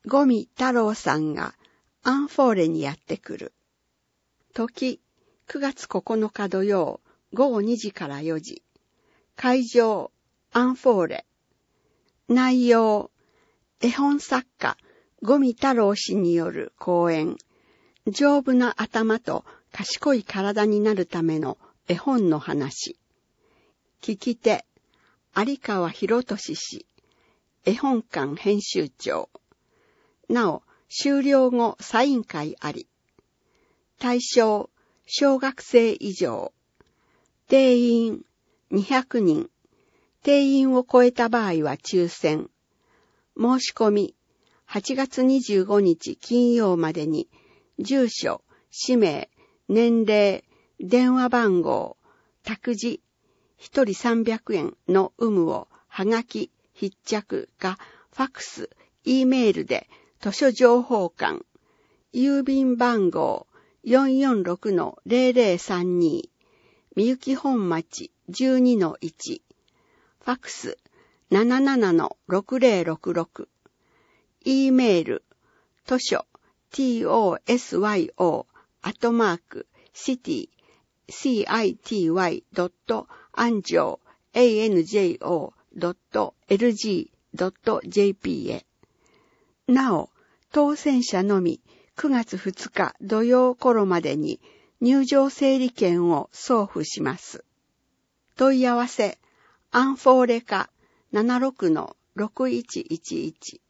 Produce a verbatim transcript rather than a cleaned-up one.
五味太郎さんがアンフォーレにやってくる。時、くがつここのか土曜、ごごにじからよじ。会場、アンフォーレ。内容、絵本作家、五味太郎氏による講演。丈夫な頭と賢い体になるための絵本の話。聞き手、有川博俊氏。絵本館編集長。なお、終了後サイン会あり。対象、小学生以上。定員、にひゃくにん。定員を超えた場合は抽選。申し込み、はちがつにじゅうごにち金曜までに、住所、氏名、年齢、電話番号、託児、ひとりさんびゃくえんの有無を、はがき、必着か、ファクス、Eメールで、図書情報館、郵便番号 よんよんろくのゼロゼロさんに、みゆき本町 じゅうにのいち、ファクス ななななのろくゼロろくろく、Eメール、図書、tosyo、アットマーク、city、city.anjo、anjo.lg.jp へ。なお、当選者のみくがつふつか土曜頃までに入場整理券を送付します。問い合わせ、アンフォーレ課 ななじゅうろくのろくいちいちいち